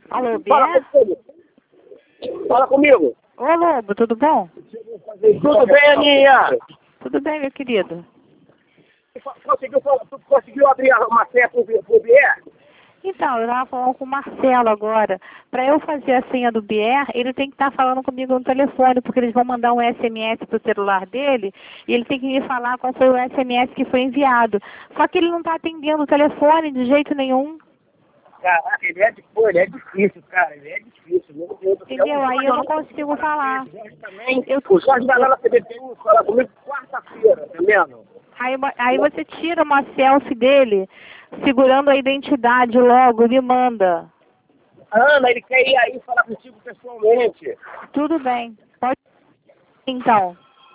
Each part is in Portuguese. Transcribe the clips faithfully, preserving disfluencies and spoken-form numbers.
Alô, Fala Bier? comigo. Fala comigo. Ô, Lobo, tudo bom? Tudo bem, Aninha? Tudo bem, meu querido? Conseguiu, tu conseguiu abrir uma senha pro pro Bier? Então, eu estava falando com o Marcelo agora. Para eu fazer a senha do Bier, ele tem que estar falando comigo no telefone, porque eles vão mandar um S M S pro celular dele e ele tem que me falar qual foi o S M S que foi enviado. Só que ele não está atendendo o telefone de jeito nenhum. Caraca, ele é, pô, ele é difícil, cara. Ele é difícil. Meu Deus do céu. Entendeu? Aí eu não consigo falar. Também, Eu- o Jorge vai lá na T V T U fala comigo quarta-feira, tá vendo? Aí, aí você tira uma selfie dele, segurando a identidade logo, e me manda. Ana, ele quer ir aí falar contigo pessoalmente. Tudo bem. Pode então.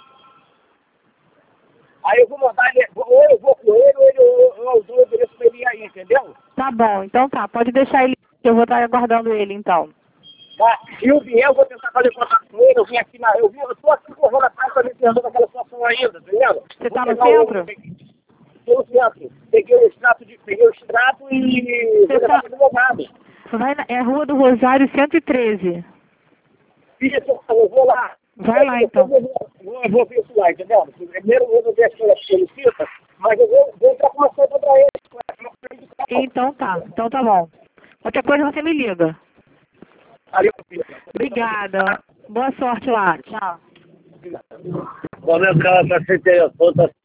Aí eu vou mandar ele, ou eu vou com ele, ou ele, ou eu dou o endereço pra ele ir aí, entendeu? Tá bom, então tá. Pode deixar ele, que eu vou estar aguardando ele então. Tá? E o Biel, eu vou tentar fazer contato com ele, eu vim aqui na... Eu, vim, eu tô aqui correndo atrás pra me resolver aquela situação ainda, tá vendo? Você tá Vou no pegar o- centro? Tô no centro. Peguei o extrato, de, peguei o extrato e Você vou levar tá- pro advogado. Vai na, é Rua do Rosário cento e treze. Isso, eu vou lá. Vai lá, então. Eu vou, eu vou ver isso lá, entendeu? Primeiro eu vou ver as coisas que ele cita, mas eu vou, vou entrar com uma conta pra ele. Uma coisa de carro. Então tá, então tá bom. Qualquer coisa você me liga. Valeu, filho. Obrigada. Boa sorte lá. Tchau. Como é que ela tá sem telefone, tá